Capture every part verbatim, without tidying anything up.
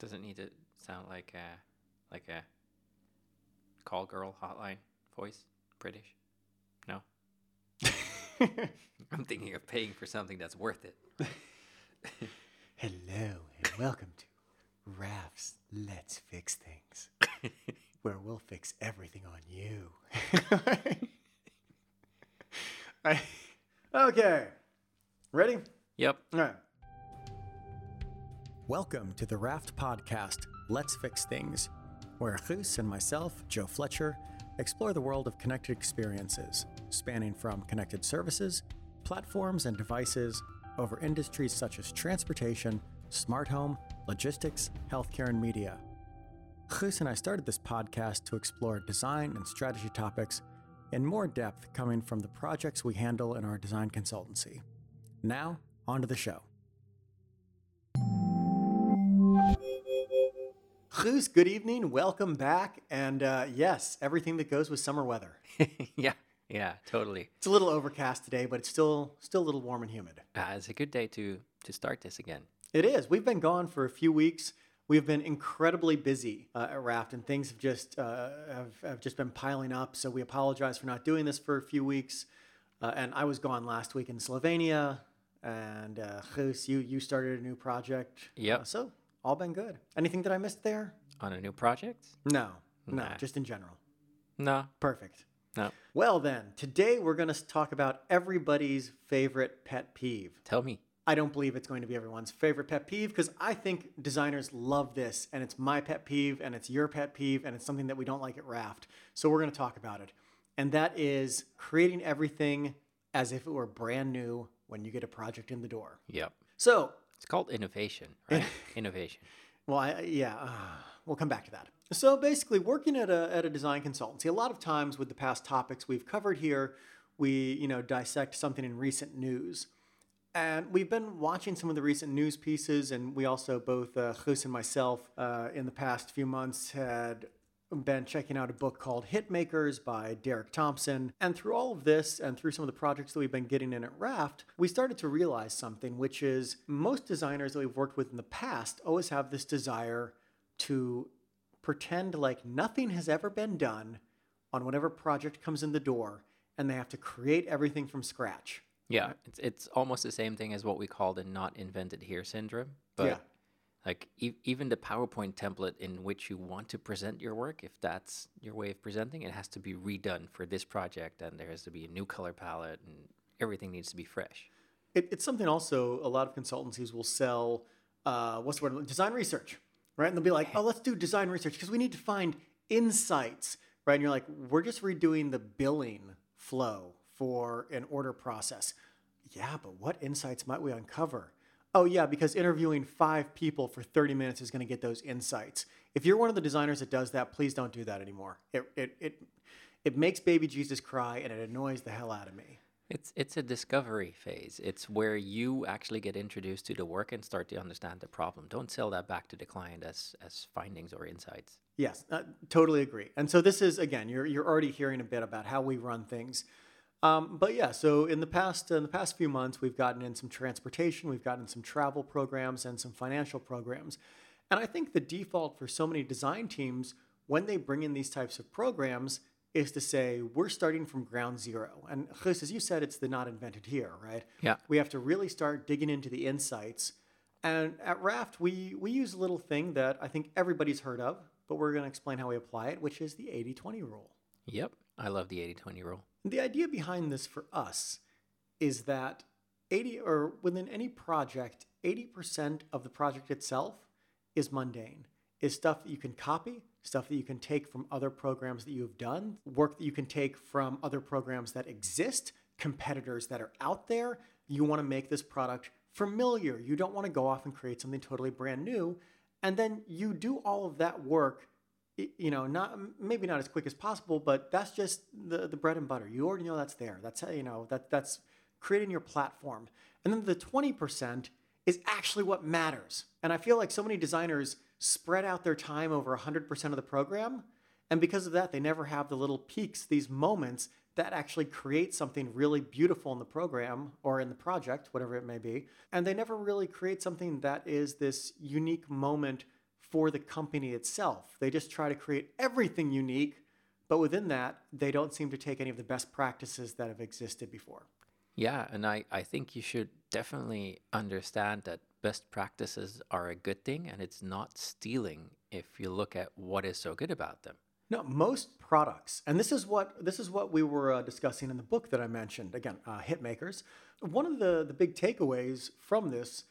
Doesn't need to sound like a like a call girl hotline voice. British. No. I'm thinking of paying for something that's worth it. Hello and welcome to Raf's Let's Fix Things, where we'll fix everything on you. I, okay. Ready? Yep. All right. Welcome to the Raft Podcast, Let's Fix Things, where Guus and myself, Joe Fletcher, explore the world of connected experiences, spanning from connected services, platforms, and devices over industries such as transportation, smart home, logistics, healthcare, and media. Guus and I started this podcast to explore design and strategy topics in more depth coming from the projects we handle in our design consultancy. Now, on to the show. Guus, good evening. Welcome back. And uh, yes, everything that goes with summer weather. yeah, yeah, totally. It's a little overcast today, but it's still still a little warm and humid. Uh, it's a good day to to start this again. It is. We've been gone for a few weeks. We've been incredibly busy uh, at Raft, and things have just uh, have, have just been piling up. So we apologize for not doing this for a few weeks. Uh, and I was gone last week in Slovenia, and uh, Guus, you you started a new project. Yep. Uh, so all been good. Anything that I missed there? On a new project? No, no, Nah. just in general. No, Perfect. no. Well then, today we're going to talk about everybody's favorite pet peeve. Tell me. I don't believe it's going to be everyone's favorite pet peeve because I think designers love this, and it's my pet peeve, and it's your pet peeve, and it's something that we don't like at Raft. So we're going to talk about it. And that is creating everything as if it were brand new when you get a project in the door. Yep. So, It's called innovation, right? Innovation. well, I, yeah, uh, we'll come back to that. So basically, working at a at a design consultancy, a lot of times with the past topics we've covered here, we you know dissect something in recent news, and we've been watching some of the recent news pieces, and we also both uh, Guus and myself uh, in the past few months had been checking out a book called Hitmakers by Derek Thompson. And through all of this and through some of the projects that we've been getting in at Raft, we started to realize something, which is most designers that we've worked with in the past always have this desire to pretend like nothing has ever been done on whatever project comes in the door, and they have to create everything from scratch. Yeah, it's it's almost the same thing as what we call the not invented here syndrome. But Yeah. like e- even the PowerPoint template in which you want to present your work, if that's your way of presenting, it has to be redone for this project, and there has to be a new color palette, and everything needs to be fresh. It, it's something also a lot of consultancies will sell, uh, what's the word, design research, right? And they'll be like, oh, let's do design research because we need to find insights, right? And you're like, we're just redoing the billing flow for an order process. Yeah, but what insights might we uncover? Oh, yeah, because interviewing five people for thirty minutes is going to get those insights. If you're one of the designers that does that, please don't do that anymore. It it it, it makes baby Jesus cry, and it annoys the hell out of me. It's it's a discovery phase. It's where you actually get introduced to the work and start to understand the problem. Don't sell that back to the client as as findings or insights. Yes, uh, totally agree. And so this is, again, you're you're already hearing a bit about how we run things. Um, but yeah, so in the past in the past few months, we've gotten in some transportation, we've gotten some travel programs and some financial programs. And I think the default for so many design teams when they bring in these types of programs is to say, we're starting from ground zero. And Guus, as you said, it's the not invented here, right? Yeah. We have to really start digging into the insights. And at Raft, we, we use a little thing that I think everybody's heard of, but we're going to explain how we apply it, which is the eighty twenty rule. Yep, I love the eighty twenty rule. The idea behind this for us is that eighty or within any project, eighty percent of the project itself is mundane, is stuff that you can copy, stuff that you can take from other programs that you have done, work that you can take from other programs that exist, competitors that are out there. You want to make this product familiar. You don't want to go off and create something totally brand new. And then you do all of that work, you know, not maybe not as quick as possible, but that's just the, the bread and butter. You already know that's there. That's how, you know, that that's creating your platform. And then the twenty percent is actually what matters. And I feel like so many designers spread out their time over one hundred percent of the program. And because of that, they never have the little peaks, these moments that actually create something really beautiful in the program or in the project, whatever it may be. And they never really create something that is this unique moment for the company itself. They just try to create everything unique, but within that, they don't seem to take any of the best practices that have existed before. Yeah, and I, I think you should definitely understand that best practices are a good thing, and it's not stealing if you look at what is so good about them. No, most products, and this is what this is what we were uh, discussing in the book that I mentioned. Again, uh, Hitmakers. One of the the big takeaways from this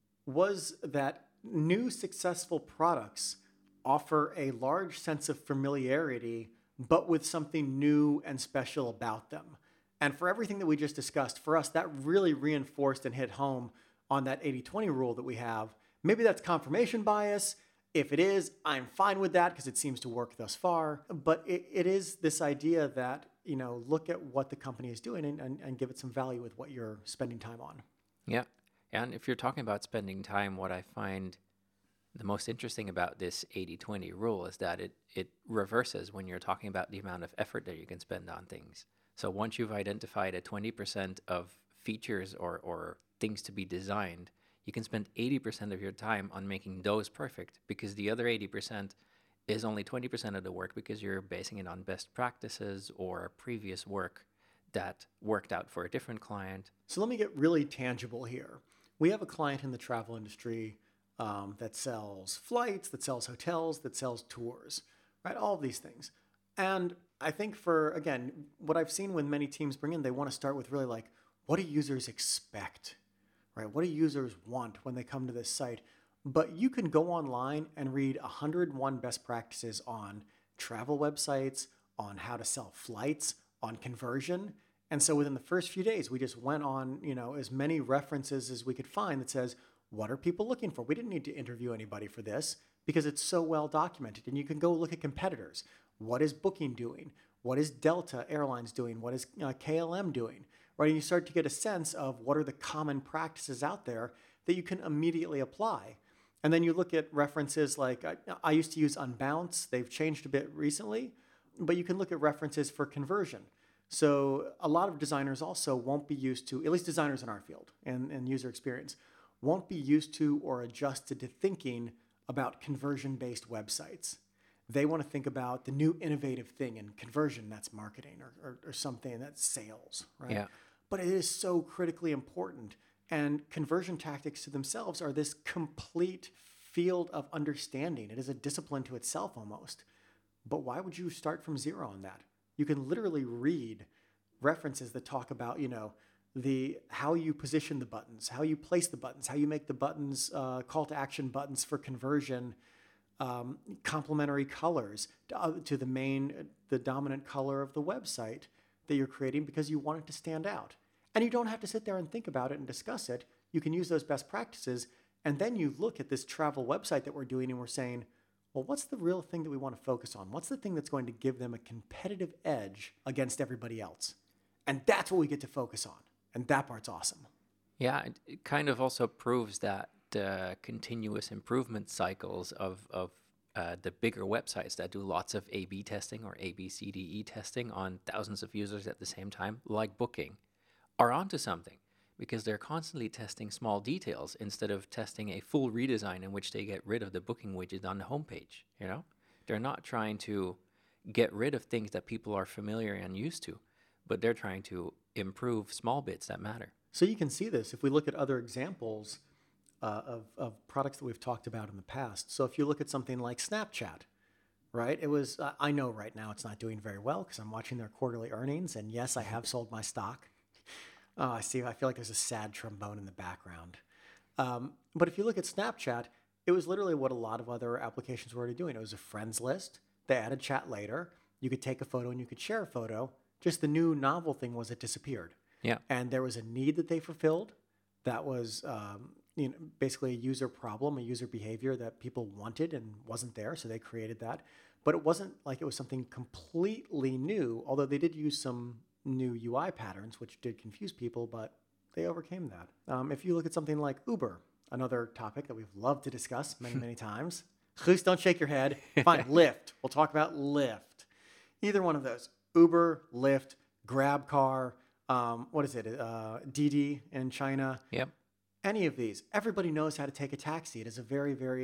was that new successful products offer a large sense of familiarity, but with something new and special about them. And for everything that we just discussed, for us, that really reinforced and hit home on that eighty twenty rule that we have. Maybe that's confirmation bias. If it is, I'm fine with that because it seems to work thus far. But it, it is this idea that, you know, look at what the company is doing and, and, and give it some value with what you're spending time on. Yeah. And if you're talking about spending time, what I find the most interesting about this eighty twenty rule is that it, it reverses when you're talking about the amount of effort that you can spend on things. So once you've identified a twenty percent of features or, or things to be designed, you can spend eighty percent of your time on making those perfect, because the other eighty percent is only twenty percent of the work, because you're basing it on best practices or previous work that worked out for a different client. So let me get really tangible here. We have a client in the travel industry um, that sells flights, that sells hotels, that sells tours, right? All of these things. And I think for, again, what I've seen when many teams bring in, they want to start with really like, what do users expect, right? What do users want when they come to this site? But you can go online and read one hundred one best practices on travel websites, on how to sell flights, on conversion. And so within the first few days, we just went on, you know, as many references as we could find that says, what are people looking for? We didn't need to interview anybody for this because it's so well documented. And you can go look at competitors. What is Booking doing? What is Delta Airlines doing? What is uh, K L M doing? Right? And you start to get a sense of what are the common practices out there that you can immediately apply. And then you look at references like, I, I used to use Unbounce. They've changed a bit recently, but you can look at references for conversion. So a lot of designers also won't be used to, at least designers in our field and, and user experience, won't be used to or adjusted to thinking about conversion-based websites. They want to think about the new innovative thing, and conversion, that's marketing, or, or, or something that's sales, right? Yeah. But it is so critically important. And conversion tactics to themselves are this complete field of understanding. It is a discipline to itself almost. But why would you start from zero on that? You can literally read references that talk about, you know, the how you position the buttons, how you place the buttons, how you make the buttons uh, call to action buttons for conversion, um, complementary colors to, uh, to the main, the dominant color of the website that you're creating because you want it to stand out. And you don't have to sit there and think about it and discuss it. You can use those best practices, and then you look at this travel website that we're doing and we're saying, well, what's the real thing that we want to focus on? What's the thing that's going to give them a competitive edge against everybody else? And that's what we get to focus on. And that part's awesome. Yeah, it, it kind of also proves that uh, continuous improvement cycles of, of uh, the bigger websites that do lots of A B testing or A B C D E testing on thousands of users at the same time, like Booking, are onto something, because they're constantly testing small details instead of testing a full redesign in which they get rid of the booking widget on the homepage. You know, they're not trying to get rid of things that people are familiar and used to, but they're trying to improve small bits that matter. So you can see this if we look at other examples uh, of, of products that we've talked about in the past. So if you look at something like Snapchat, right? It was, uh, I know right now it's not doing very well because I'm watching their quarterly earnings. And yes, I have sold my stock. Oh, I see. I feel like there's a sad trombone in the background. Um, but if you look at Snapchat, it was literally what a lot of other applications were already doing. It was a friends list. They added chat later. You could take a photo and you could share a photo. Just the new novel thing was it disappeared. Yeah. And there was a need that they fulfilled that was um, you know, basically a user problem, a user behavior that people wanted and wasn't there. So they created that. But it wasn't like it was something completely new, although they did use some new U I patterns, which did confuse people, but they overcame that. Um, if you look at something like Uber, another topic that we've loved to discuss many, many times. Guus, don't shake your head. Fine, Lyft. We'll talk about Lyft. Either one of those. Uber, Lyft, GrabCar, um, what is it? Uh, Didi in China. Yep. Any of these. Everybody knows how to take a taxi. It is a very, very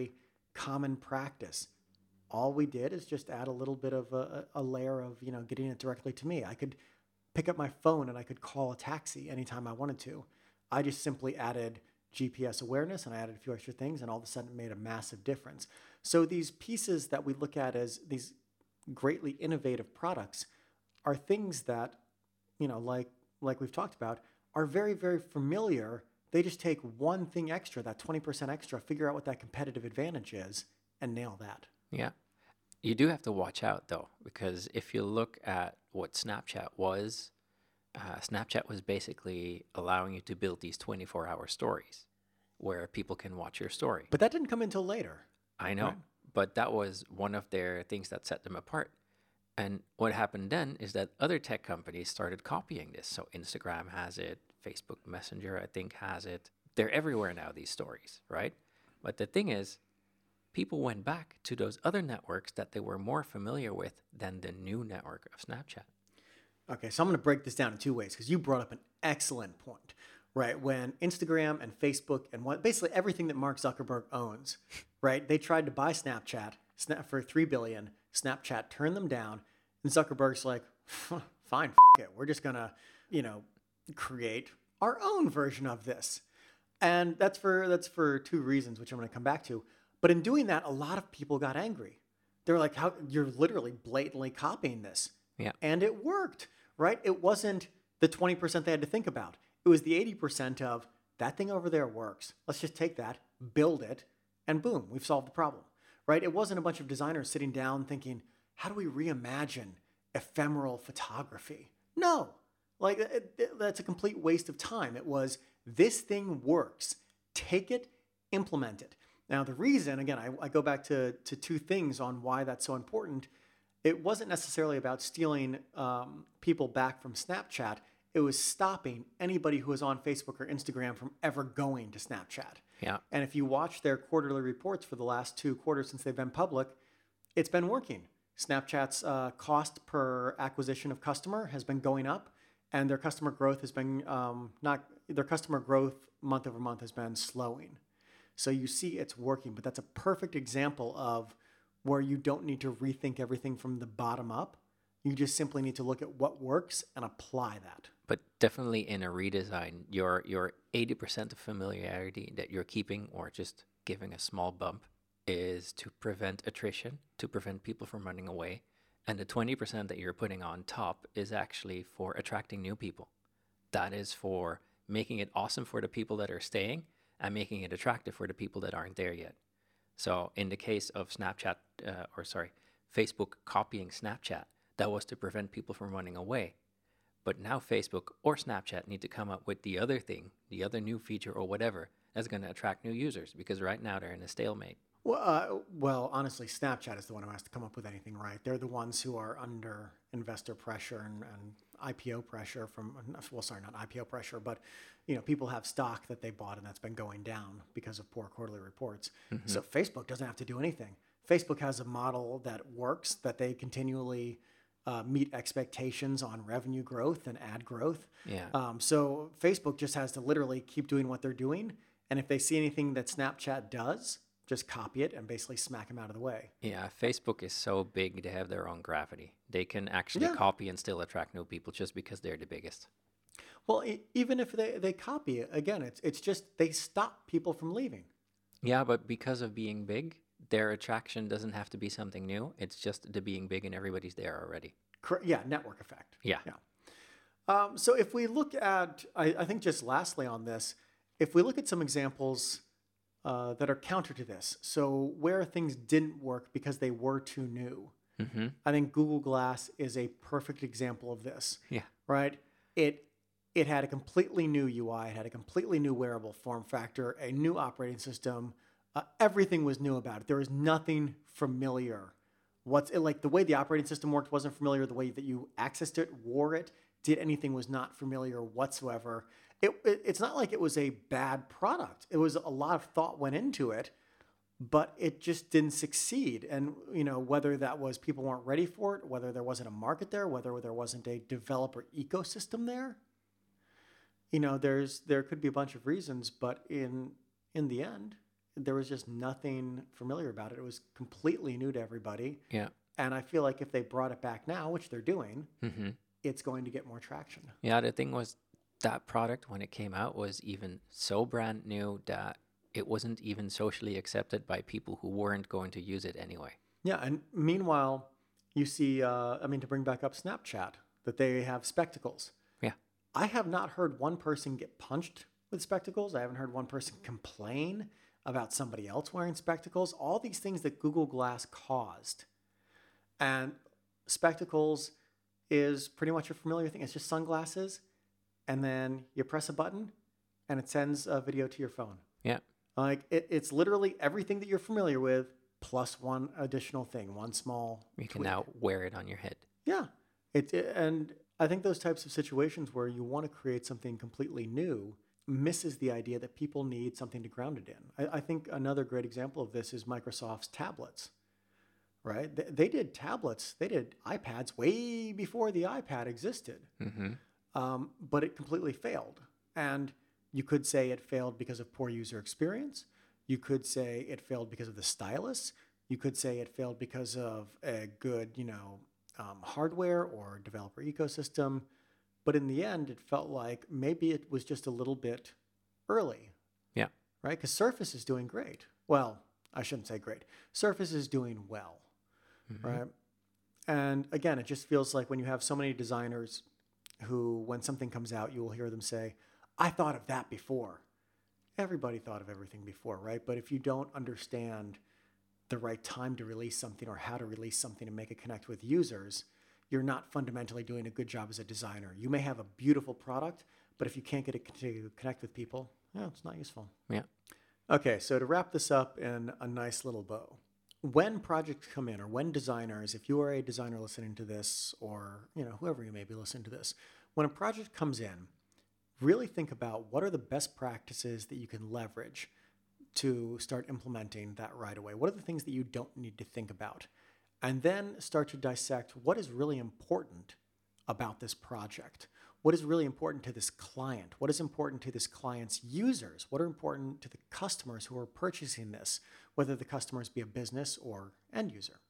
common practice. All we did is just add a little bit of a, a layer of, you know, getting it directly to me. I could pick up my phone and I could call a taxi anytime I wanted to. I just simply added G P S awareness and I added a few extra things, and all of a sudden it made a massive difference. So these pieces that we look at as these greatly innovative products are things that, you know, like like we've talked about, are very, very familiar. They just take one thing extra, that twenty percent extra, figure out what that competitive advantage is, and nail that. Yeah. You do have to watch out, though, because if you look at what Snapchat was, uh, Snapchat was basically allowing you to build these twenty-four hour stories where people can watch your story. But that didn't come until later. I know, right? But that was one of their things that set them apart. And what happened then is that other tech companies started copying this. So Instagram has it, Facebook Messenger, I think, has it. They're everywhere now, these stories, right? But the thing is, people went back to those other networks that they were more familiar with than the new network of Snapchat. Okay, so I'm going to break this down in two ways because you brought up an excellent point, right? When Instagram and Facebook and what basically everything that Mark Zuckerberg owns, right? They tried to buy Snapchat Snap for three billion dollars. Snapchat turned them down, and Zuckerberg's like, fine, f- it. We're just going to, you know, create our own version of this. And that's for that's for two reasons, which I'm going to come back to. But in doing that, a lot of people got angry. They were like, "How you're literally blatantly copying this." Yeah. And it worked, right? It wasn't the twenty percent they had to think about. It was the eighty percent of that thing over there works. Let's just take that, build it, and boom, we've solved the problem, right? It wasn't a bunch of designers sitting down thinking, how do we reimagine ephemeral photography? No, like it, it, that's a complete waste of time. It was, this thing works. Take it, implement it. Now, the reason, again, I, I go back to, to two things on why that's so important. It wasn't necessarily about stealing um, people back from Snapchat. It was stopping anybody who was on Facebook or Instagram from ever going to Snapchat. Yeah. And if you watch their quarterly reports for the last two quarters since they've been public, it's been working. Snapchat's uh, cost per acquisition of customer has been going up, and their customer growth has been um, not their customer growth month over month has been slowing. So you see it's working, but that's a perfect example of where you don't need to rethink everything from the bottom up. You just simply need to look at what works and apply that. But definitely in a redesign, your your eighty percent of familiarity that you're keeping or just giving a small bump is to prevent attrition, to prevent people from running away. And the twenty percent that you're putting on top is actually for attracting new people. That is for making it awesome for the people that are staying and making it attractive for the people that aren't there yet. So in the case of Snapchat, uh, or sorry, Facebook copying Snapchat, that was to prevent people from running away. But now Facebook or Snapchat need to come up with the other thing, the other new feature or whatever that's going to attract new users, because right now they're in a stalemate. Well, uh, well, honestly, Snapchat is the one who has to come up with anything right. They're the ones who are under investor pressure and, and I P O pressure from, well, sorry, not I P O pressure, but, you know, people have stock that they bought and that's been going down because of poor quarterly reports. Mm-hmm. So Facebook doesn't have to do anything. Facebook has a model that works, that they continually uh, meet expectations on revenue growth and ad growth. Yeah. Um, so Facebook just has to literally keep doing what they're doing. And if they see anything that Snapchat does, just copy it and basically smack them out of the way. Yeah, Facebook is so big, they have their own gravity. They can actually Yeah. copy and still attract new people just because they're the biggest. Well, e- even if they, they copy it, again, it's it's just they stop people from leaving. Yeah, but because of being big, their attraction doesn't have to be something new. It's just the being big and everybody's there already. Cor- Yeah, network effect. Yeah. Yeah. Um, so if we look at, I, I think just lastly on this, if we look at some examples uh, that are counter to this, so where things didn't work because they were too new, Mm-hmm. I think Google Glass is a perfect example of this. Yeah. Right? It it had a completely new U I, it had a completely new wearable form factor, a new operating system. Uh, everything was new about it. There was nothing familiar. What's it, like the way the operating system worked wasn't familiar. The way that you accessed it, wore it, did anything was not familiar whatsoever. It, it it's not like it was a bad product. It was a lot of thought went into it, but it just didn't succeed. And you know, whether that was people weren't ready for it, whether there wasn't a market there, whether there wasn't a developer ecosystem there, you know, there's there could be a bunch of reasons, but in in the end, there was just nothing familiar about it. It was completely new to everybody. Yeah. And I feel like if they brought it back now, which they're doing, Mm-hmm. it's going to get more traction. Yeah, the thing was that product when it came out was even so brand new that it wasn't even socially accepted by people who weren't going to use it anyway. Yeah, and meanwhile, you see, uh, I mean, to bring back up Snapchat, that they have spectacles. Yeah. I have not heard one person get punched with spectacles. I haven't heard one person complain about somebody else wearing spectacles. All these things that Google Glass caused. And spectacles is pretty much a familiar thing. It's just sunglasses, and then you press a button, and it sends a video to your phone. Yeah. Like it, it's literally everything that you're familiar with, plus one additional thing, one small. You can tweak. now wear it on your head. Yeah, it, it and I think those types of situations where you want to create something completely new misses the idea that people need something to ground it in. I, I think another great example of this is Microsoft's tablets. Right? They, they did tablets, they did iPads way before the iPad existed, Mm-hmm. um, but it completely failed. And you could say it failed because of poor user experience. You could say it failed because of the stylus. You could say it failed because of a good, you know, um, hardware or developer ecosystem. But in the end, it felt like maybe it was just a little bit early. Yeah. Right? Because Surface is doing great. Well, I shouldn't say great. Surface is doing well. Mm-hmm. Right. And again, it just feels like when you have so many designers who, when something comes out, you will hear them say, I thought of that before. Everybody thought of everything before, right? But if you don't understand the right time to release something or how to release something and make it connect with users, you're not fundamentally doing a good job as a designer. You may have a beautiful product, but if you can't get it to connect with people, yeah, it's not useful. Yeah. Okay, so to wrap this up in a nice little bow, when projects come in, or when designers, if you are a designer listening to this, or you know whoever you may be listening to this, when a project comes in, really think about what are the best practices that you can leverage to start implementing that right away. What are the things that you don't need to think about? And then start to dissect what is really important about this project. What is really important to this client? What is important to this client's users? What are important to the customers who are purchasing this, whether the customers be a business or end user?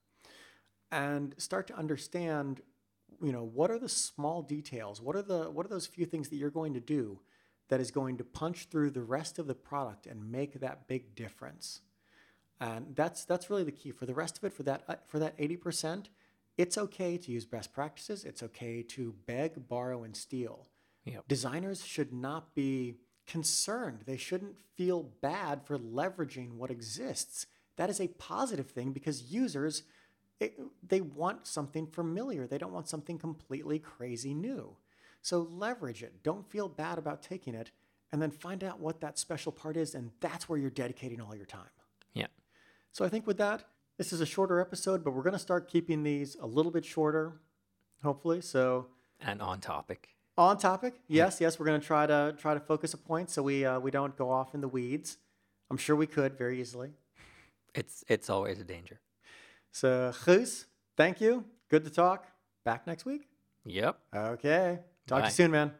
And start to understand, you know, what are the small details? What are the what are those few things that you're going to do that is going to punch through the rest of the product and make that big difference? And that's that's really the key. For the rest of it, for that uh, for that eighty percent, it's okay to use best practices. It's okay to beg, borrow, and steal. Yep. Designers should not be concerned. They shouldn't feel bad for leveraging what exists. That is a positive thing because users, it, they want something familiar. They don't want something completely crazy new. So leverage it. Don't feel bad about taking it, and then find out what that special part is, and that's where you're dedicating all your time. Yeah. So I think with that, this is a shorter episode, but we're going to start keeping these a little bit shorter, hopefully. So And on topic. on topic, yes, yes, we're going to try to try to focus a point so we uh, we don't go off in the weeds. I'm sure we could very easily. It's it's always a danger. So, Guus, thank you. Good to talk. Back next week. Yep. Okay. Talk to Bye. you soon, man.